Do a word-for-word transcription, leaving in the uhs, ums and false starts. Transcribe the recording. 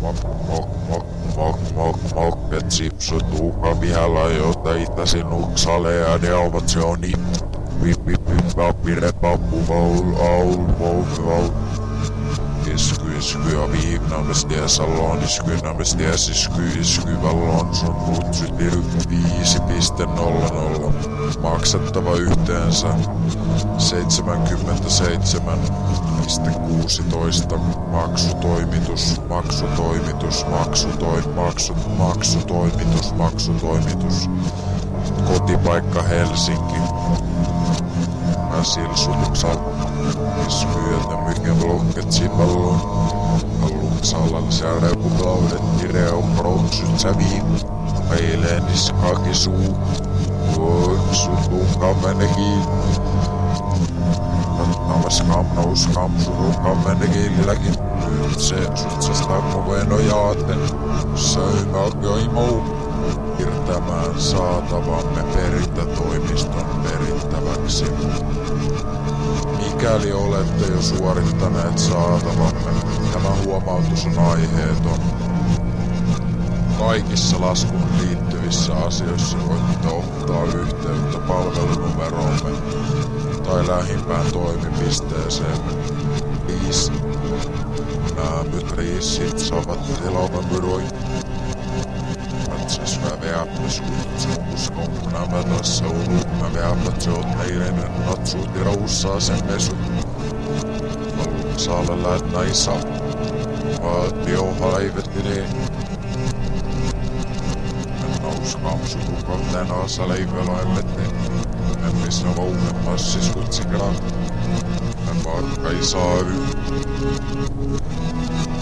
Mok, mok, mok, mok, mok, mok, et sipsut uhka pihalla, jota itäsi nuksale ja ne ovat se on ni. Vip, vip, vip, papire, pappu, vaul, aul, vaul, vaul. Isky, isky ja viimnaames tie salon, isky naames tie isky, isky vallon sun kutsu tiru viisi piste nolla nolla. Maksettava yhteensä seitsemänkymmentäseitsemän pilkku kuusitoista. Maksutoimitus, maksutoimitus, maksutoi, maksut, maksutoimitus, maksutoimitus. Kotipaikka Helsinki. Mä silsutuksal. Iskyötä mycket blocket sipallon. Alluksallan särpuklaudet tireo protsut säviin. Eilen iskaki suu. Voiksut unkammenekin. Namas kamnous kamsu unkammenekilläkin. Nyt se sutsasta koveno jaaten. Söimä joi muu. Irtämään saatavamme perintätoimiston perittäväksi. Mikäli olette jo suorittaneet saatavamme, tämä huomautus on aiheeton. Kaikissa laskuun liittyvissä asioissa voitte ottaa yhteyttä palvelunumeroomme tai lähimpään toimipisteeseen. Viisi. Nämyt riisit saavat elämänmyroi. Matses mä veäpäs kutsumus nämä tässä ulu. Mä veäpät se oot meidän natsut ja roussaa sen mesut. Saalla läät naisa. Vaati on haivettineen. Kamsu kukolleen aassa leiveloimetteen. En missä vaunen massis kutsikran. En vaikka ei saa yh.